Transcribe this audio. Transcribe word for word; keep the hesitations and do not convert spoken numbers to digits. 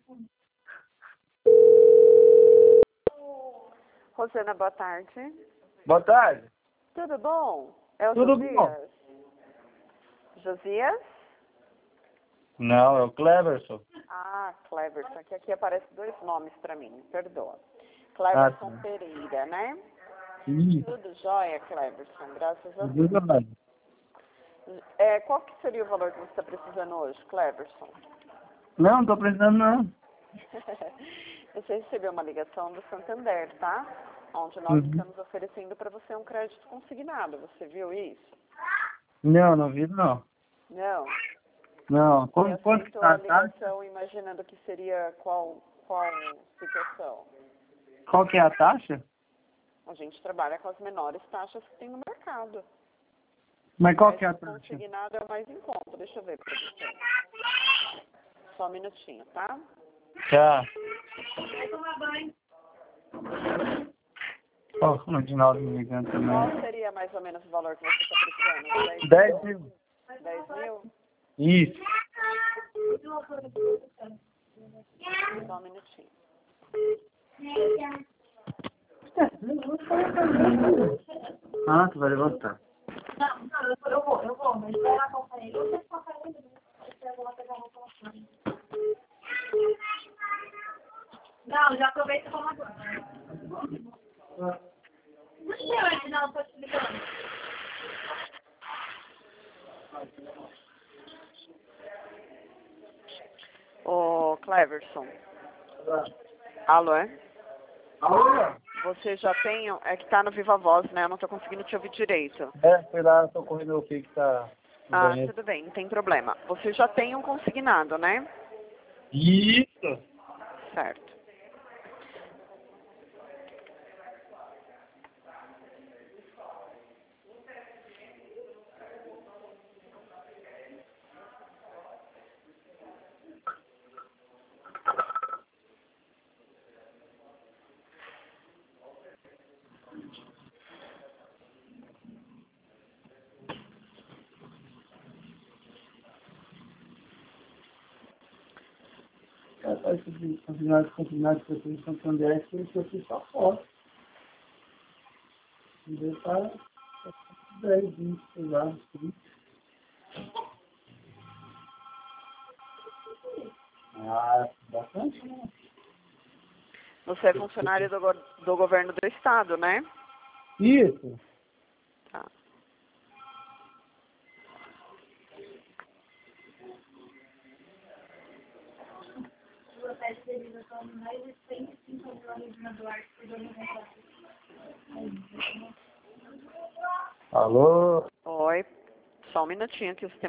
Rosana, boa tarde. Boa tarde. Tudo bom? É o Tudo Josias? bom. Josias? Não, é o Cleverson. Ah, Cleverson, que aqui aparece dois nomes para mim, me perdoa. Ah, Cleverson tá. Pereira, né? Sim. Tudo jóia, Cleverson, graças a Deus. Tudo bem. É, qual que seria o valor que você está precisando hoje, Cleverson? Não, não tô precisando não. Você recebeu uma ligação do Santander, tá? Onde nós Uhum. estamos oferecendo para você um crédito consignado. Você viu isso? Não, não vi não. Não. Não, Você quanto, quanto que aceitou tá a a taxa? ligação imaginando que seria qual, qual situação? Qual que é a taxa? A gente trabalha com as menores taxas que tem no mercado. Mas qual que é a Crédito taxa? consignado é o mais em conta. Deixa eu ver para você. Só um minutinho, tá? Tá. Ó, o Reginaldo me ligando também. Qual seria mais ou menos o valor que você está precisando? dez mil. dez mil? Isso. Só um minutinho. Ah, tu vai levantar. Não, não, eu vou, eu vou, eu vou, mas vai lá acompanhar ele. Você acompanha ele. Eu vou lá pegar a roupa lá. Não, já aproveita e toma agora. Não sei, não, tô te ligando. Ô, Cleverson. Alô, é? Alô? Você já tem... É que tá no Viva Voz, né? Eu não tô conseguindo te ouvir direito. É, fui lá, tô correndo o que que tá no Ah, banheiro. tudo bem, não tem problema. Você já tem um consignado, né? Isso. Certo. Rapaz, esse campeonato, campeonato que eu fiz em Santander, que eu fiz só foto. E deu para dez, vinte, sei lá, trinta. Ah, bastante, né? Você é funcionário do, go- do governo do estado, né? Isso. Tá. Alô? Oi. Só um minutinho que o sistema